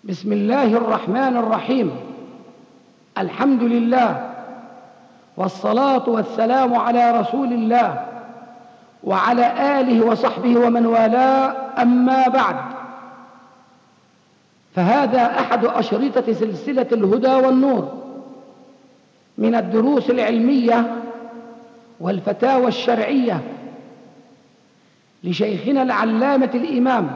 بسم الله الرحمن الرحيم. الحمد لله والصلاة والسلام على رسول الله وعلى آله وصحبه ومن والاه، أما بعد، فهذا أحد أشرطة سلسلة الهدى والنور من الدروس العلمية والفتاوى الشرعية لشيخنا العلامة الإمام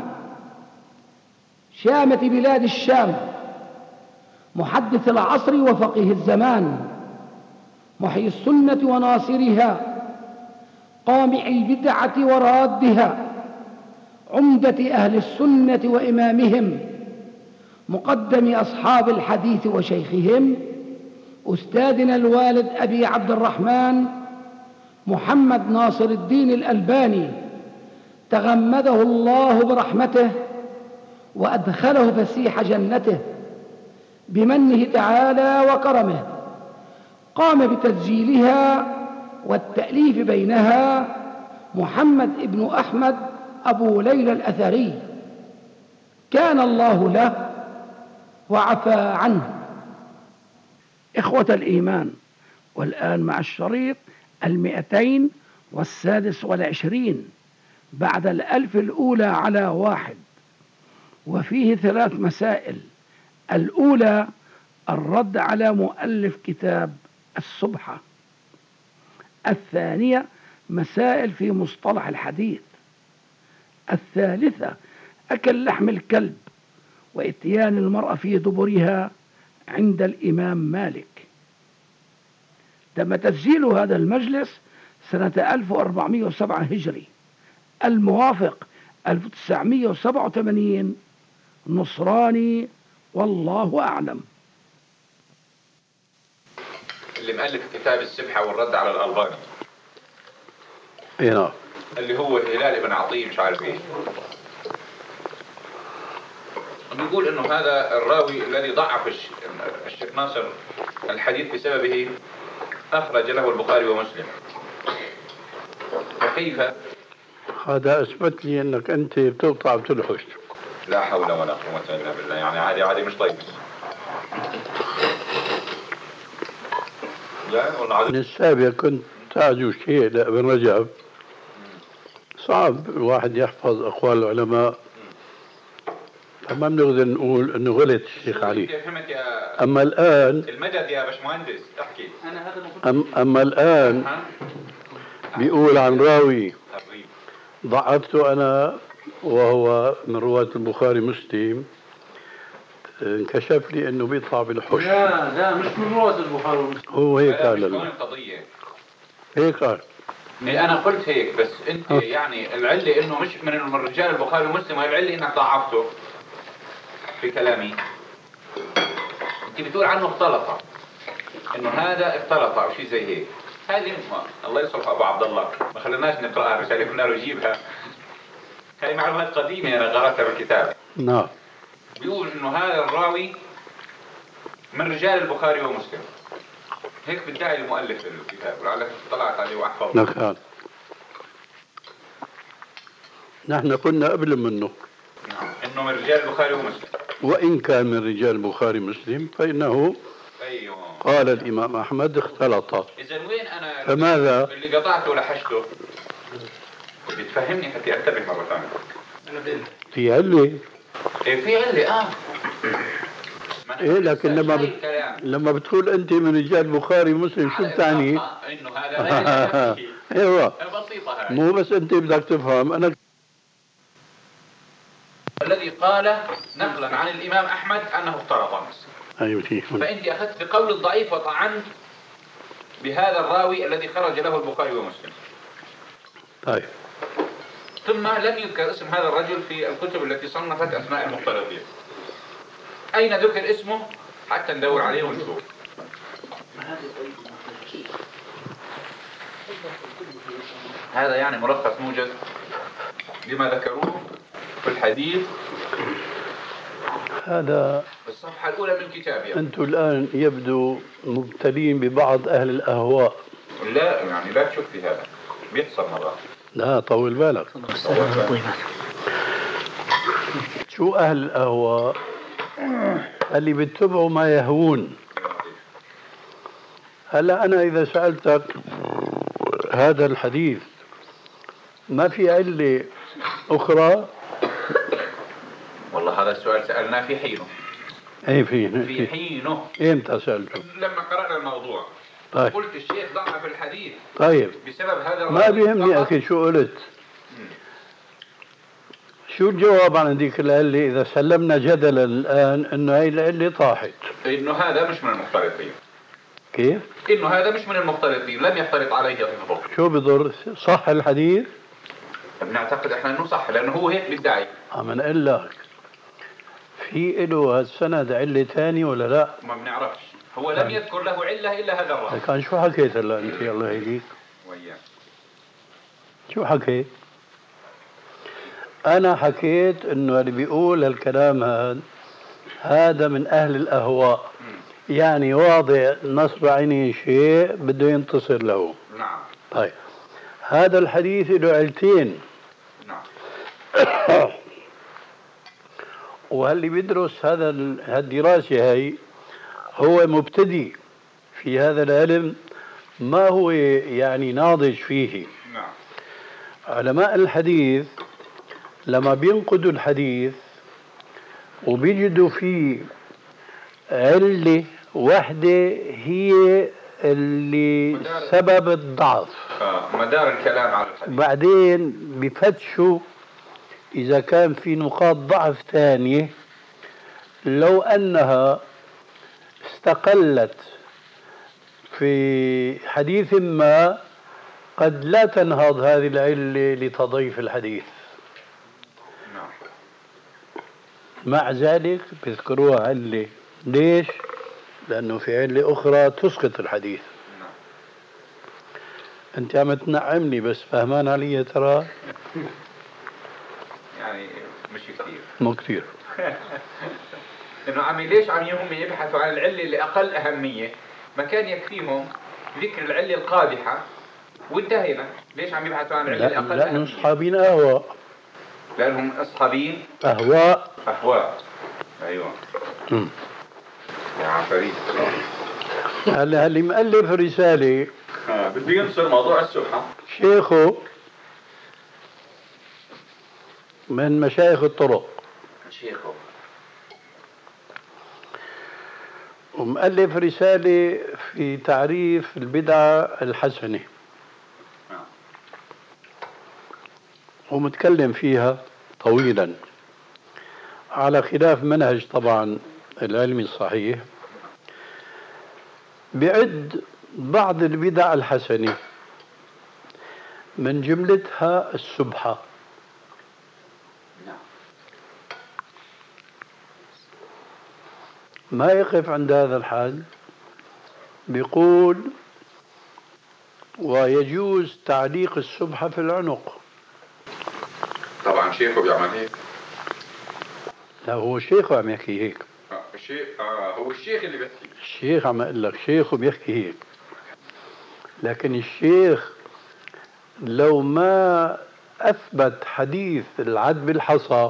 شامة بلاد الشام، محدث العصر وفقيه الزمان، محيي السنة وناصرها، قامع البدعة ورادها، عمدة أهل السنة وإمامهم، مقدم أصحاب الحديث وشيخهم، أستاذنا الوالد أبي عبد الرحمن محمد ناصر الدين الألباني، تغمده الله برحمته وأدخله فسيح جنته بمنه تعالى وكرمه. قام بتسجيلها والتأليف بينها محمد ابن أحمد أبو ليلى الأثري، كان الله له وعفى عنه. إخوة الإيمان، والآن مع الشريط 226 بعد 1000 الأولى على 1، وفيه 3 مسائل. الأولى الرد على مؤلف كتاب السبحة. الثانية مسائل في مصطلح الحديث. الثالثة أكل لحم الكلب وإتيان المرأة في دبرها عند الإمام مالك. تم تسجيل هذا المجلس سنة 1407 هجري، الموافق 1987 نصراني، والله أعلم. اللي مؤلف كتاب السبحة والرد على الألباني، نعم، اللي هو هلال بن عطية مش عارف ايه، بيقول انه هذا الراوي الذي ضعف الشيخ ناصر الحديث بسببه اخرج له البخاري ومسلم. فكيف؟ هذا اثبت لي انك انت بتقطع بتلحش. لا حول ولا قوة الا بالله، يعني عادي مش طيب. لا والله عادي. من السابق كنت تعجو شيء لابن رجب، صعب الواحد يحفظ اقوال العلماء، فما بنقدر نقول انه غلط الشيخ علي. فهمت يا اما الان المدد يا باشمهندس، احكي. اما الان بيقول عن راوي ضعفته انا وهو من رواة البخاري مسلم، انكشف لي انه بيطلع بالحش. لا مش من رواة البخاري ومسلم، هو هيك قال لنا القضية، هيك قال. انا قلت هيك، بس انت يعني العله انه مش من رجال البخاري ومسلم، وهي العله انك ضعفته في كلامي. انت بتقول عنه اختلط، انه هذا اختلط او شيء زي هيك. هذه الله يصلح ابو عبد الله، ما خليناش نقراها الرساله، كنا نجيبها. هذه معلومات قديمه انا قراتها بالكتاب. نعم. بيقول انه هذا الراوي من رجال البخاري ومسلم، هيك بدعي المؤلف الكتاب، ولعلك اطلعت عليه واحفظه. نعم. نحن كنا قبل منه. نعم، انه من رجال البخاري ومسلم، وان كان من رجال البخاري ومسلم فانه ايوه قال الامام احمد اختلط. اذا وين انا فماذا اللي قطعته ولحشته؟ بتفهمني حتى انتبه مره ثانيه. في علة؟ ايه في علة. ايه، لكن لما بتقول انت من رجال البخاري ومسلم شو بتعني؟ انه هذا ايوه بسيطه هاي. مو بس انت بدك تفهم، انا الذي قال نقلا عن الامام احمد انه اختلط. ايوه فانت اخذت بقول الضعيف وطعنت بهذا الراوي الذي خرج له البخاري ومسلم. طيب. ثم لم يذكر اسم هذا الرجل في الكتب التي صنفت اسماء المختلطين. اين ذكر اسمه حتى ندور عليه ونشوف. هذا يعني ملخص موجز لما ذكروه في الحديث. هذا الصفحة الأولى من كتابي. أنتم الآن يبدو مبتلين ببعض أهل الأهواء. لا يعني لا تشوف في هذا، بيحصل مرات. لا طول بالك. شو أهل الأهواء؟ اللي بيتبعوا ما يهوون. هلا أنا إذا سألتك هذا الحديث ما في علة أخرى؟ والله هذا السؤال سألناه في حينه. ايه في حينه. امتى سألته؟ لما قرأنا الموضوع. طيب. قلت الشيخ ضعف الحديث. طيب. بسبب هذا ما بيهمني أخي شو قلت. شو الجواب عن هذيك العلة إذا سلمنا جدلا الآن إنه هاي العلة طاحت؟ إنه هذا مش من المختلطين. كيف؟ إنه هذا مش من المختلطين، لم يختلط عليه الضر. شو بضر؟ صح الحديث؟ بنعتقد إحنا إنه صح لأنه هو هيك بيدعي. عم نقول لك في له هالسند علة ثانية ولا لا؟ ما بنعرفش، هو لم يذكر له علة إلا هذا الراوي. كان شو حكيت هلا أنت الله يهديك؟ وياك. شو حكيت؟ أنا حكيت إنه اللي بيقول هالكلام هذا من أهل الأهواء، يعني واضع نصب عيني شيء بده ينتصر له. نعم. طيب هذا الحديث له علتين. نعم. واللي بيدرس هالدراسة هي هو مبتدئ في هذا العلم، ما هو يعني ناضج فيه. نعم. علماء الحديث لما بينقدوا الحديث وبيجدوا فيه علة واحدة هي اللي سبب الضعف، مدار الكلام على الحديث، بعدين بفتشوا إذا كان في نقاط ضعف ثانية لو أنها استقلت في حديث ما قد لا تنهض هذه العلة لتضعيف الحديث. نعم. مع ذلك بيذكروها علة. ليش؟ لأنه في علة أخرى تسقط الحديث. نعم. أنت عم تنعمني بس فهمان علي ترى؟ يعني مش كثير. مو كثير. إنه عمي ليش هم يبحثوا عن العلة اللي أقل أهمية؟ ما كان يكفيهم ذكر العلة القادحة وانتهينا. ليش عم يبحثوا عن العلة الأقل أهمية؟ لأنهم أصحابين أهواء. لأنهم أصحابين أهواء. أهواء. أيوة. يا عفاريت. هلا اللي مؤلف رسالة بده ينصر موضوع السبحة. شيخه من مشايخ الطرق. شيخه. ومؤلف رسالة في تعريف البدعة الحسنة ومتكلم فيها طويلا على خلاف منهج طبعا العلمي الصحيح. بعد بعض البدع الحسنة من جملتها السبحة. ما يقف عند هذا الحد، بيقول ويجوز تعليق السبحة في العنق. طبعا شيخه بيعمل هيك. لا هو شيخه عم يحكي هيك. هو الشيخ اللي بيحكي. الشيخ عم اقول لك شيخه بيحكي هيك، لكن الشيخ لو ما اثبت حديث العد بالحصى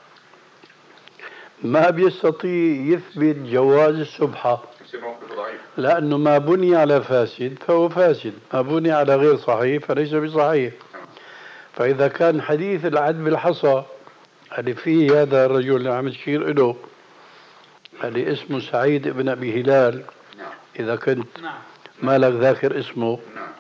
ما بيستطيع يثبت جواز السبحة، لأنه ما بني على فاسد فهو فاسد، ما بني على غير صحيح فليس بصحيح. فإذا كان حديث العد بالحصى اللي فيه هذا الرجل اللي عم تشير له اللي اسمه سعيد بن أبي هلال، إذا كنت ما لك ذاكر اسمه،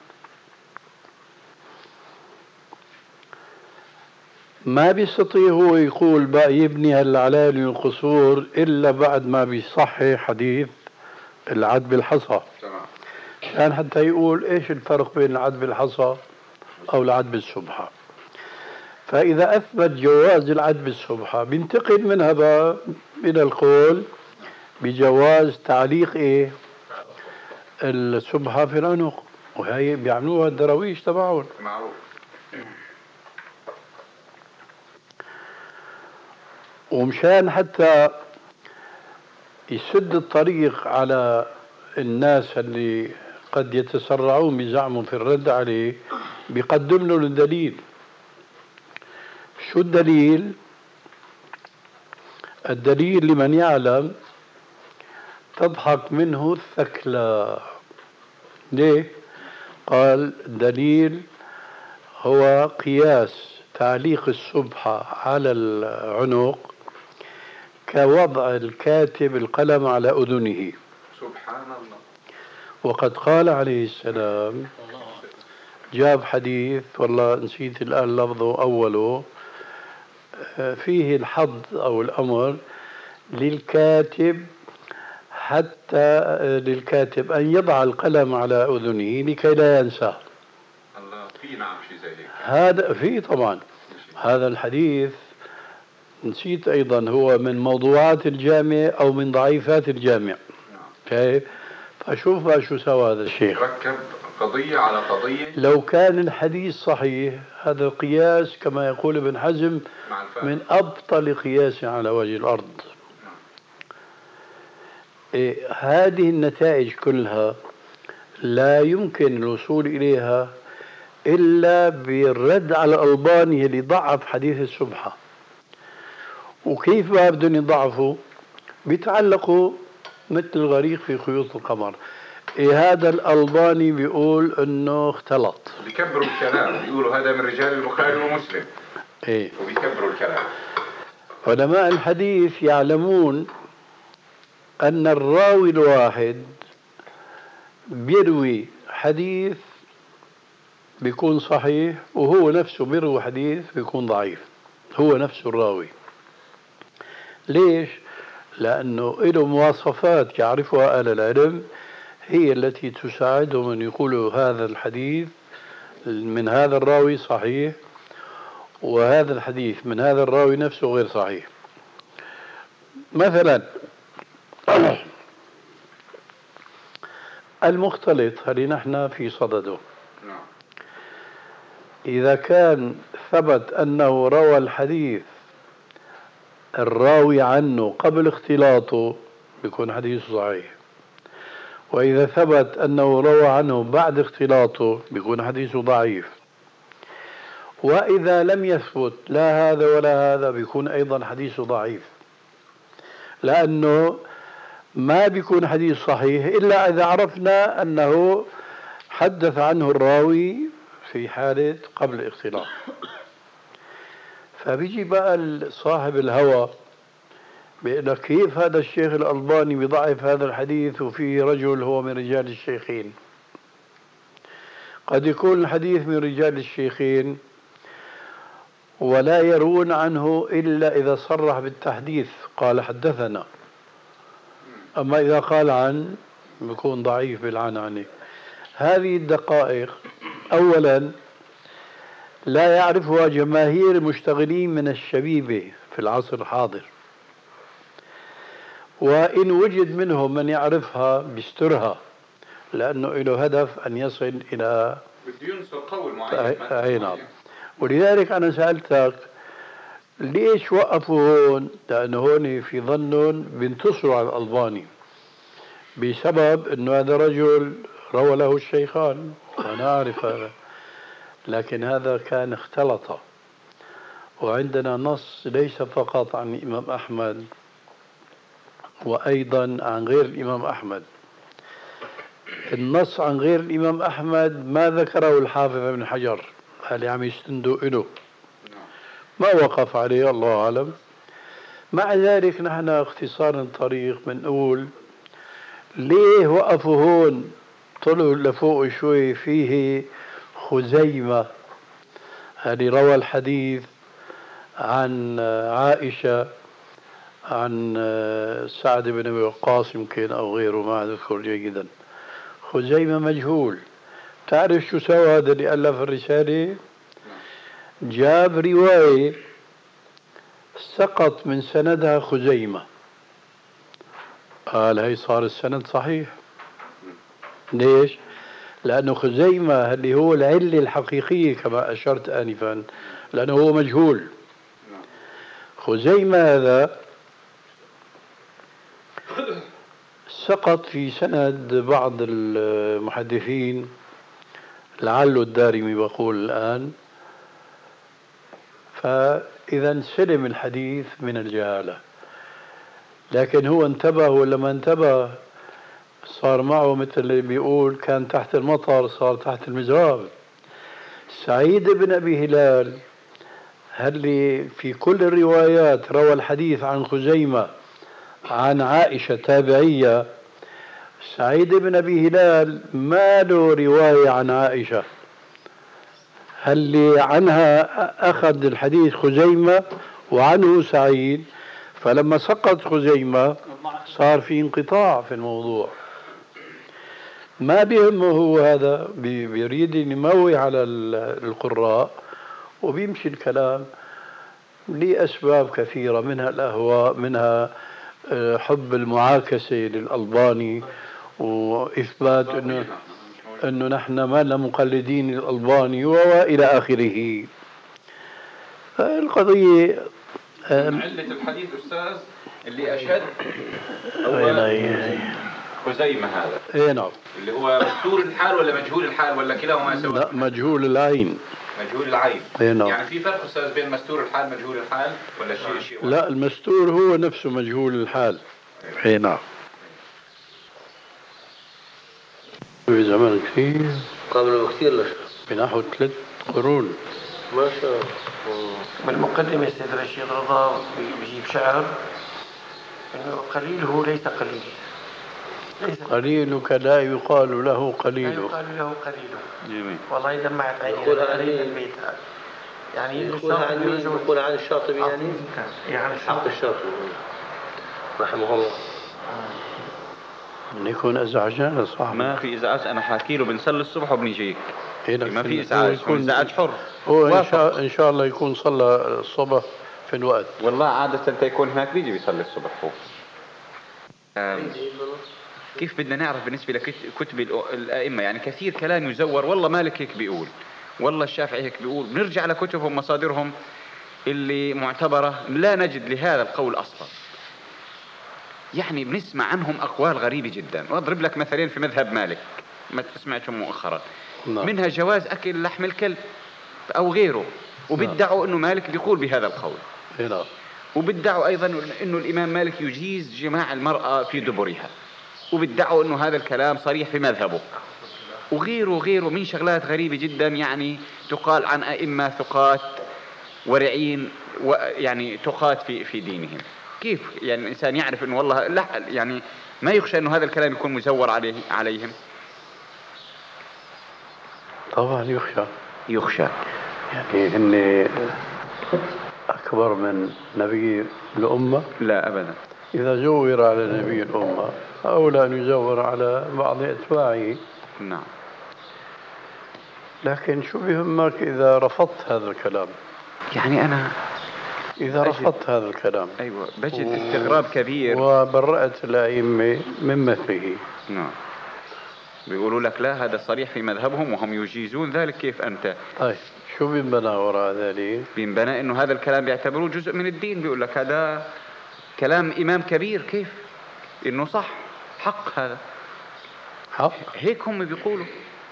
ما بيستطيع هو يقول بقى يبني هالعلالي والقصور إلا بعد ما بيصحح حديث العد بالحصى. كان حتى يقول إيش الفرق بين العد بالحصى أو العد بالسبحة. فإذا أثبت جواز العد بالسبحة بينتقل منها بقى إلى القول بجواز تعليق إيه السبحة في العنق، وهي بيعملوها الدراويش تبعهم معروف. ومشان حتى يسد الطريق على الناس اللي قد يتسرعون بزعمهم في الرد عليه بيقدم له الدليل. شو الدليل؟ الدليل لمن يعلم تضحك منه الثكلى. ليه؟ قال دليل هو قياس تعليق السبحة على العنق كوضع الكاتب القلم على أذنه. سبحان الله. وقد قال عليه السلام، جاب حديث والله نسيت الآن لفظه أوله، فيه الحظ أو الأمر للكاتب للكاتب أن يضع القلم على أذنه لكي لا ينساه. الله، في نعم شيء زي هيك. هذا في طبعا هذا الحديث نسيت أيضا هو من موضوعات الجامع أو من ضعيفات الجامع. كيف؟ فشوف بقى شو سوى هذا الشيخ، ركب قضية على قضية. لو كان الحديث صحيح هذا القياس كما يقول ابن حزم من أبطل قياس على وجه الأرض. هذه النتائج كلها لا يمكن الوصول إليها إلا بالرد على الألباني اللي ضعف حديث السبحة. وكيف ما بدهم يضعفوا؟ بيتعلقوا مثل الغريق في خيوط القمر. هذا الألباني بيقول انه اختلط، بيكبروا الكلام، بيقولوا هذا من رجال البخاري ومسلم. وبيكبروا الكلام. علماء الحديث يعلمون ان الراوي الواحد بيروي حديث بيكون صحيح وهو نفسه بيروي حديث بيكون ضعيف، هو نفسه الراوي. ليش؟ لأنه له مواصفات يعرفها أهل العلم هي التي تساعدهم أن يقولوا هذا الحديث من هذا الراوي صحيح وهذا الحديث من هذا الراوي نفسه غير صحيح. مثلا المختلط هل نحن في صدده، إذا كان ثبت أنه روى الحديث الراوي عنه قبل اختلاطه بيكون حديث صحيح، وإذا ثبت أنه روى عنه بعد اختلاطه بيكون حديثه ضعيف، وإذا لم يثبت لا هذا ولا هذا بيكون أيضا حديثه ضعيف، لأنه ما بيكون حديث صحيح إلا إذا عرفنا أنه حدث عنه الراوي في حالة قبل الاختلاط. فبيجي بقى صاحب الهوى بيقول لك كيف هذا الشيخ الألباني بيضعف هذا الحديث وفيه رجل هو من رجال الشيخين. قد يكون الحديث من رجال الشيخين ولا يرون عنه إلا إذا صرح بالتحديث قال حدثنا، أما إذا قال عن بيكون ضعيف بالعنعنة. هذه الدقائق أولا لا يعرفها جماهير المشتغلين من الشبيبة في العصر الحاضر، وإن وجد منهم من يعرفها بيسترها لأنه له هدف أن يصل إلى بده ينصر قول معين. نعم. ولذلك أنا سألتك ليش وقفوا هون؟ لأنه هون في ظنهم بينتصروا على الألباني بسبب أنه هذا رجل روى له الشيخان، وأنا أعرف هذا، لكن هذا كان اختلط. وعندنا نص ليس فقط عن الإمام أحمد وأيضا عن غير الإمام أحمد. النص عن غير الإمام أحمد ما ذكره الحافظ ابن حجر اللي عم يستندوا إله، ما وقف عليه الله أعلم. مع ذلك نحن اختصار الطريق بنقول ليه وقفوا هون، طلعوا لفوق شوي. فيه خزيمة اللي روى الحديث عن عائشة عن سعد بن أبي وقاص يمكن أو غيره ما أذكر جيدا. خزيمة مجهول. تعرف شو سوى هذا اللي ألف الرسالة؟ جاب رواية سقط من سندها خزيمة، قال هي صار السند صحيح. ليش؟ لأنه خزيمة اللي هو العلة الحقيقية كما أشرت آنفا، لأنه هو مجهول. خزيمة هذا سقط في سند بعض المحدثين، لعله الدارمي بقول الآن، فإذا سلم الحديث من الجهالة. لكن هو انتبه ولا ما انتبه؟ صار معه مثل اللي بيقول كان تحت المطر صار تحت المزراب. سعيد بن أبي هلال هل في كل الروايات روى الحديث عن خزيمة عن عائشة تابعية. سعيد بن أبي هلال ما له رواية عن عائشة، هل اللي عنها أخذ الحديث خزيمة وعنه سعيد، فلما سقط خزيمة صار في انقطاع في الموضوع. ما بيهمه هو هذا، بيريد يموي على القراء وبيمشي الكلام لأسباب كثيرة، منها الأهواء، منها حب المعاكسة للألباني وإثبات أنه نحن ما لنا مقلدين للألباني وإلى آخره. القضية علة الحديث أستاذ اللي أشد خزيمة هذا. اي نعم. اللي هو مستور الحال ولا مجهول الحال ولا كلاهما سواء؟ لا، مجهول العين. مجهول العين. اي نعم. يعني في فرق أستاذ بين مستور الحال مجهول الحال ولا شيء واحد؟ لا، المستور هو نفسه مجهول الحال. اي نعم. في زمن كثير قبل كثير لش بنحو 3 قرون. ما شاء الله. بالمقدمة سيد رشيد رضا بيجيب شعر إنه قليله ليس قليل. قليلك لا يقال له قليل. لا يقال له قليل. جميل. والله دمعت عيني. يقولها عن البيت هذا. يعني يقولها عن مين؟ يقولها عن الشاطبي يعني. يعني الشاطبي رحمه الله. من يكون ازعجنا صح. ما في ازعاج، انا حاكي له بنصلي الصبح وبنجيك. ما في ازعاج، ازعاج حر. هو ان شاء الله يكون صلى الصبح في الوقت. والله عادة يكون هناك بيجي بيصلي الصبح هو. كيف بدنا نعرف بالنسبة لكتب الأئمة؟ يعني كثير كلام يزور، والله مالك هيك بيقول، والله الشافعي هيك بيقول، بنرجع لكتبهم مصادرهم اللي معتبرة لا نجد لهذا القول أصلا. يعني بنسمع عنهم أقوال غريبة جدا، وأضرب لك مثالين في مذهب مالك ما سمعتهم مؤخرا. منها جواز أكل لحم الكلب أو غيره، وبيدعوا أنه مالك بيقول بهذا القول. وبيدعوا أيضا أنه الإمام مالك يجيز جماع المرأة في دبرها، وبيدعوا أنه هذا الكلام صريح في مذهبه، وغيره من شغلات غريبة جدا. يعني تقال عن أئمة ثقات ورعين، يعني تقات في دينهم. كيف يعني الإنسان يعرف أنه والله لا، يعني ما يخشى أنه هذا الكلام يكون مزور عليهم؟ طبعا يخشى. يعني هن أكبر من نبي الأمة؟ لا أبدا. إذا زور على نبي الأمة أولى أن يزور على بعض أتباعه. نعم. لكن شو بيهمك إذا رفضت هذا الكلام؟ يعني أنا إذا رفضت هذا الكلام، أيوة، بجد استغراب كبير، وبرأت الأئمة من مثله. نعم. بيقولوا لك لا، هذا صريح في مذهبهم وهم يجيزون ذلك. كيف أنت؟ طيب شو بينبنى وراء ذلك؟ بينبنى إنه هذا الكلام بيعتبروه جزء من الدين. بيقول لك هذا كلام إمام كبير، كيف إنه صح، حق، هذا حق. هيك هم بيقولوا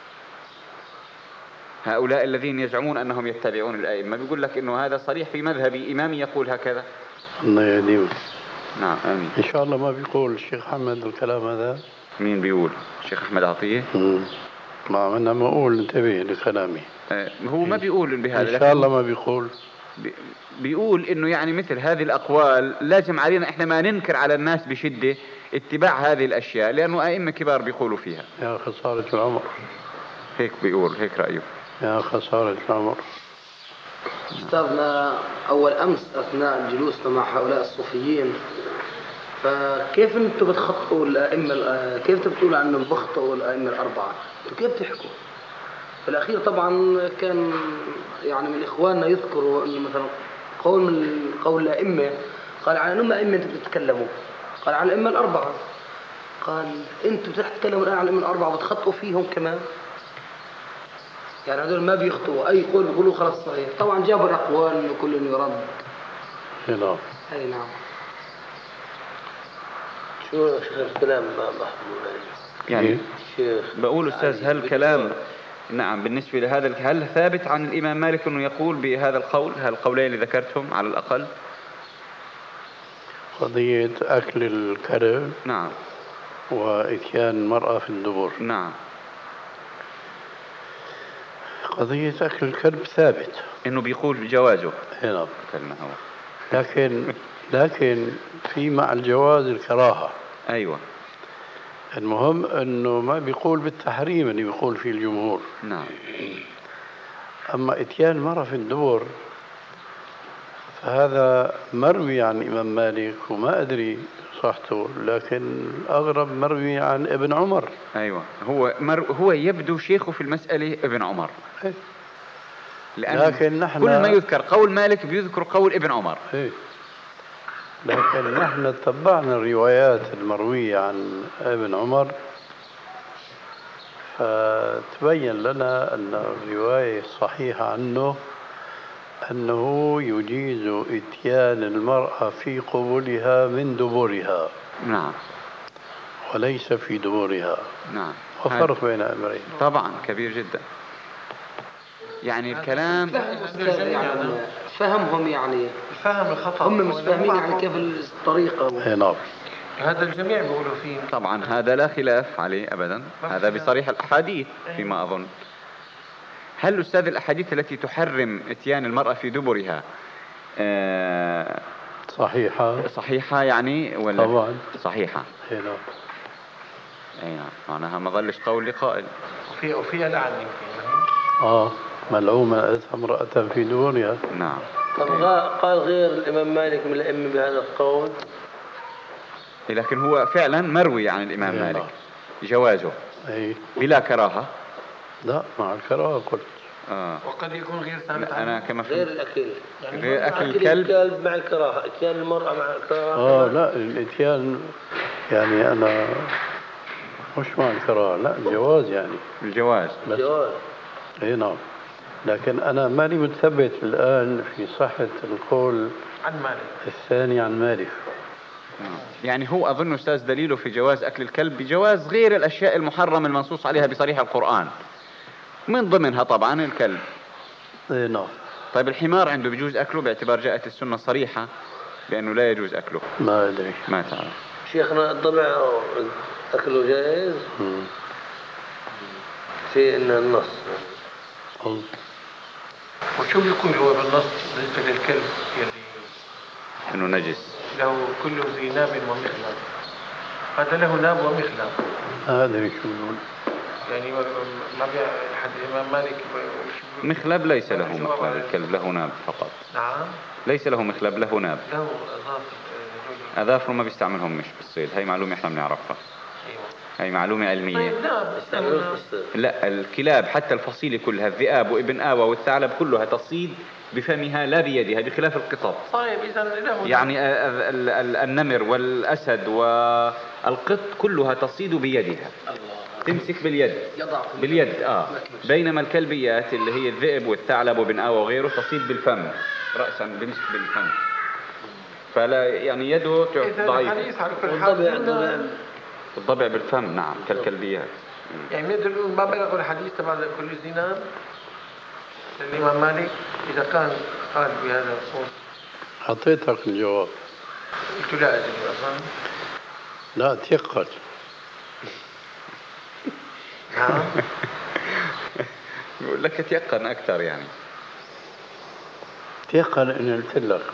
هؤلاء الذين يزعمون أنهم يتبعون الأئمة. بيقول لك إنه هذا صريح في مذهبي، إمامي يقول هكذا. الله يهديه. نعم آمين. إن شاء الله ما بيقول الشيخ أحمد الكلام هذا. مين بيقول؟ الشيخ أحمد عطية. ما أنا ما أقول انتبه لكلامي. هو ما بيقول بهذا. إن شاء الله ما بيقول. بيقول إنه يعني مثل هذه الأقوال لازم علينا إحنا ما ننكر على الناس بشدة اتباع هذه الأشياء، لأنه أئمة كبار بيقولوا فيها. يا خسارة العمر. هيك بيقول، هيك رأيه. يا خسارة العمر. أستاذنا أول أمس أثناء جلوسنا مع هؤلاء الصوفيين، فكيف أنتم بتخطئوا الأئمة؟ كيف أنتم بتقولوا عنهم بخطئوا الأئمة الأربعة؟ أنتم كيف تحكوا؟ في الأخير طبعا كان يعني من إخواننا يذكروا أنه مثلا قول الأئمة، قال عن أنهم أئمة أنتم بتتكلموا، قال عن الأئمة الأربعة، قال أنتم بتتكلموا الآن عن الأئمة الأربعة وبتخطئوا فيهم كمان. يعني هذول ما بيخطئوا أي قول بيقولوا خلاص صحيح. طبعا جابوا الأقوال وكل يرد. نعم. أي نعم. شو الكلام محمود يعني بقول أستاذ هالكلام نعم بالنسبة لهذا هل ثابت عن الإمام مالك أنه يقول بهذا القول، هالقولين اللي ذكرتهم على الأقل؟ قضية أكل الكلب. نعم. وإتيان المرأة في الدبر. نعم. قضية أكل الكلب ثابت إنه بيقول بجوازه. هنا، أكلنا هو. لكن في مع الجواز الكراهة. أيوة. المهم أنه ما بيقول بالتحريم اللي بيقول فيه الجمهور. نعم. أما إتيان المرأة في الدبر فهذا مروي عن الإمام مالك وما أدري صحته، لكن الأغرب مروي عن ابن عمر. أيوة، هو يبدو شيخه في المسألة ابن عمر. لكن نحن كل ما يذكر قول مالك بيذكر قول ابن عمر. لكن نحن تبعنا الروايات المروية عن ابن عمر، فتبين لنا أن الرواية الصحيحة عنه أنه يجيز إتيان المرأة في قبولها من دبرها. نعم. وليس في دبرها. نعم. وفرق بين الأمرين طبعا كبير جدا. يعني الكلام فهمهم يعني فهم الخطأ، هم مش فاهمين يعني كيف الطريقة. نعم. هذا الجميع بيقولوا فيه. طبعا هذا لا خلاف عليه أبدا، هذا بصريح الأحاديث فيما أظن. هل أستاذ الأحاديث التي تحرم إتيان المرأة في دبرها صحيحة يعني ولا؟ طبعا صحيحة. نعم. أي نعم، معناها ما ظلش قول لقائل. وفيها لعن يمكن. ملعومة أتى امرأة في دبرها. نعم. طب قال غير الإمام مالك من الأئمة بهذا القول؟ لكن هو فعلا مروي عن الإمام مالك جوازه بلا كراهة. لا، مع الكراهة قلت. وقد يكون غير ثابت. أنا كما فهمت غير الأكل، يعني غير أكل الكلب مع الكراهة، إتيان المرأة مع الكراهة. لا، الإتيان يعني أنا مش مع الكراهة، لا الجواز يعني. الجواز. نعم. لكن أنا ماني متثبت الآن في صحة القول عن مالك الثاني عن مالك. يعني هو أظن أستاذ دليله في جواز أكل الكلب بجواز غير الأشياء المحرمة المنصوص عليها بصريح القرآن، من ضمنها طبعا الكلب. نعم. طيب الحمار عنده بيجوز أكله باعتبار جاءت السنة صريحة بأنه لا يجوز أكله؟ ما أدري. ما تعرف شيخنا الضبع أكله جائز؟ في إن النص. وشو بيقول هو بالنص بالنسبة للكلب يلي إنه نجس؟ له كل ذي ناب ومخلب، هذا له ناب ومخلب. أدري شو بيقول. يعني ما حد الإمام مالك مخلب ليس له مخلب، الكلب له ناب فقط. نعم. ليس له مخلب، له ناب. له أظافر ما بيستعملهم مش بالصيد، هاي معلومة احنا بنعرفها. أيوة. هاي معلومة علمية. طيب لا، الكلاب حتى الفصيلة كلها، الذئاب وابن آوى والثعلب كلها تصيد بفمها لا بيدها، بخلاف القطط. طيب إذا له يعني النمر والأسد والقط كلها تصيد بيدها. تمسك باليد. بينما الكلبيات اللي هي الذئب والثعلب وابن آوى وغيره تصيد بالفم رأسا، بمسك بالفم، فلا يعني يده ضعيفة. الضبع بالفم نعم كالكلبيات. يعني نقدر ما بلغوا الحديث تبع كل زنا الإمام مالك إذا كان قال بهذا القول. أعطيتك الجواب. قلت لا أدري أظن. لا تيقن. نعم. يقول لك تيقن أكثر يعني. تيقن إن قلت لك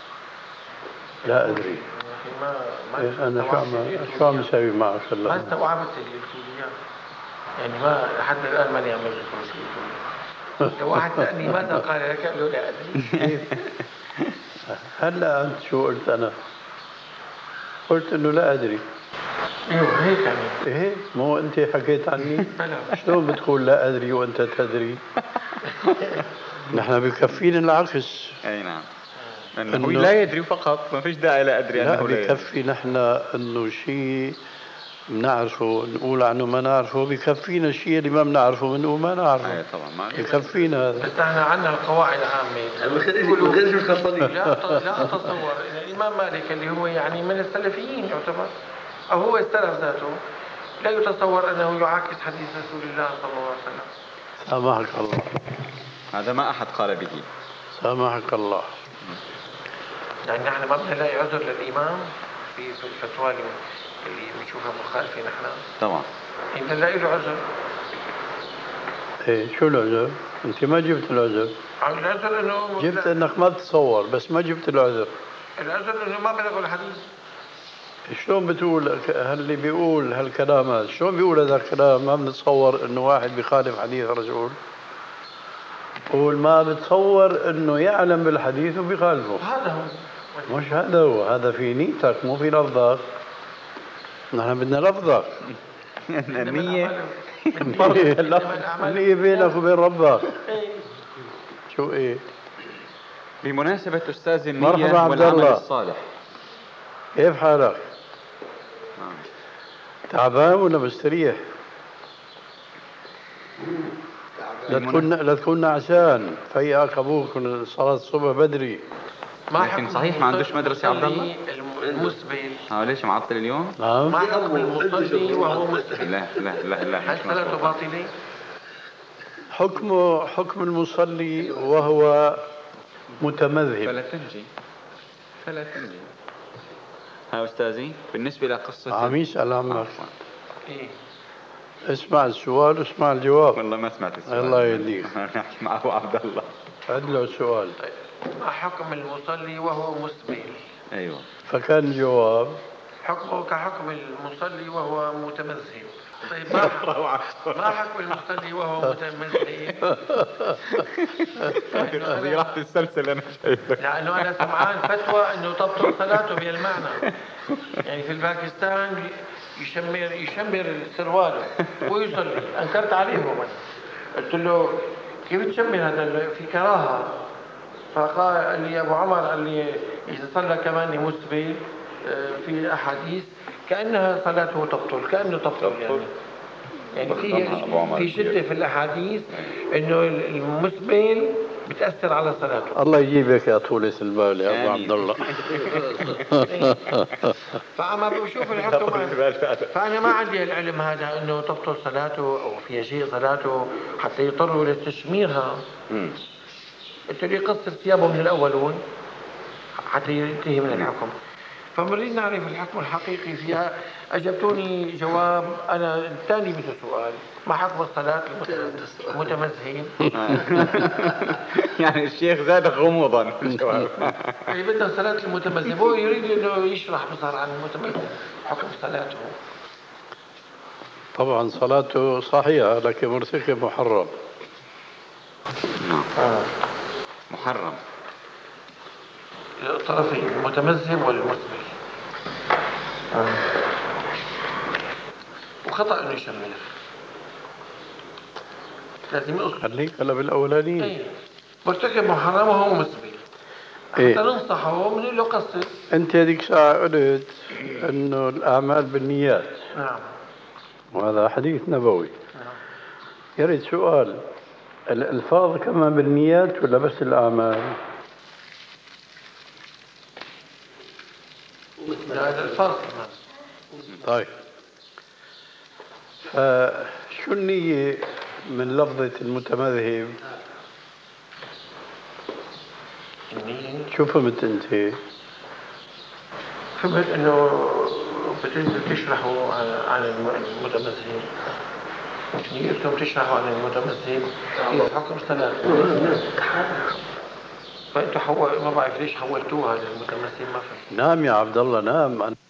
لا أدري. أنا شو عم أسوي معك هلا؟ ما استوعبت اللي قلت لي يعني ما حتى الآن ماني عم أقول. لو واحد سألني ماذا قال لك قالوا لا أدري. هلا أنت شو قلت؟ أنا قلت إنه لا أدري. ايوه هيك يعني. مو أنت حكيت عني؟ شلون بتقول لا أدري وأنت تدري؟ نحن بكفينا العكس. أي نعم. أنه لا يدري فقط، ما فيش داعي لا أدري أنه لا بكفي نحن أنه شيء بنعرفه نقول عنه ما نعرفه، بكفينا الشيء اللي ما بنعرفه بنقول ما نعرفه. طبعا بكفينا هذا. بس احنا عندنا القواعد عامة. لا أتصور إن الإمام مالك اللي هو يعني من السلفيين يعتبر أو هو السلف ذاته لا يتصور أنه يعاكس حديث رسول الله صلى الله عليه وسلم. سامحك الله. هذا ما أحد قال به. سامحك الله. يعني نحن ما بنلاقي عذر للإمام في الفتوى اللي بنشوفها مخالفين احنا طبعا إذا لا له عذر. ايه شو العذر؟ انت ما جبت العذر. العذر انه جبت انك ما بتتصور بس ما جبت العذر. العذر انه ما بلغوا الحديث. شلون بتقول اللي بيقول هالكلام هذا شلون بيقول هذا الكلام؟ ما بنتصور انه واحد بيخالف حديث الرسول. قول ما بتصور انه يعلم بالحديث وبيخالفه. هذا هو. مش هذا هو، هذا في نيتك مو في لفظك. نحن بدنا لفظك. النية النية بينك وبين ربك. شو ايه؟ بمناسبة أستاذ النية مرحبا عبد والعمل الله. الصالح، كيف حالك؟ تعبان ولا مستريح؟ لا تكون نعسان، فياك ابوك من صلاة الصبح بدري. لكن صحيح ما عندوش مدرسة يا عبد الله؟ المسبل ليش معطل اليوم؟ ما حكم المصلي وهو مسبل؟ لا هل صلاته باطلة؟ حكم المصلي وهو متمذهب. فلا تنجي. ها أستاذي بالنسبة لقصة عم يسأل عمك. إيه؟ اسمع السؤال واسمع الجواب. والله ما سمعت السؤال. الله يهديك. نحكي مع أبو عبد الله. عد له السؤال. ما حكم المصلي وهو مسبل؟ أيوه. فكان الجواب حكمه كحكم المصلي وهو متمذهب. طيب ما حكم المصلي وهو متمذهب؟ هذه راح تتسلسل أنا شايفك. لأنه أنا سمعان فتوى أنه تبطل صلاته بهالمعنى. يعني في الباكستان يشمر سرواله ويصلي. أنكرت عليهم أنا. قلت له كيف تشمر هذا في كراهة؟ فقال لي أبو عمر قال لي إذا صلى كمان مسبل في أحاديث كأنها صلاته تبطل، كأنه تبطل يعني في شدة في الأحاديث إنه المسبل بتأثر على صلاته. الله يجيبك يا طولة البال يا أبو عبد الله. فأما بشوف الحكم فأنا ما عندي العلم هذا إنه تبطل صلاته أو فيها شيء صلاته حتى يضطروا لتشميرها. قلت له يقصر ثيابه من الأولون حتى ينتهي من الحكم. فمريد نعرف الحكم الحقيقي فيها. أجبتوني جواب أنا الثاني مثل سؤال ما حكم الصلاة المتمذهب؟ يعني الشيخ زاد غموضا في الجواب. يعني بدنا صلاة المتمذهب هو يريد أنه يشرح بصر عن المتمذهب حكم صلاته. طبعا صلاته صحيحة لكن مرتكب محرم. محرم. الطرفين المتمذهب والمسبل. وخطأ انه يشمر. لازم يقصد. خليك هلا بالاولانيين. ايه مرتكب محرم وهو مسبل. حتى ننصحه بنقول له قصر. انت هذيك الساعة قلت انه الاعمال بالنيات. نعم. وهذا حديث نبوي. نعم. يا ريت سؤال، الألفاظ كمان بالنيات ولا بس الأعمال؟ لا الألفاظ كمان. طيب شو النية من لفظة المتمذهب؟ النية شو فهمت أنت؟ فهمت إنه بتنزل تشرحوا عن المتمذهب. نيتهم تشرحوا عن المتمذهب كيف حكم صلاة. فأنتوا ما بعرف ليش حولتوها للمتمذهب ما فهمت. نام يا عبد الله نام.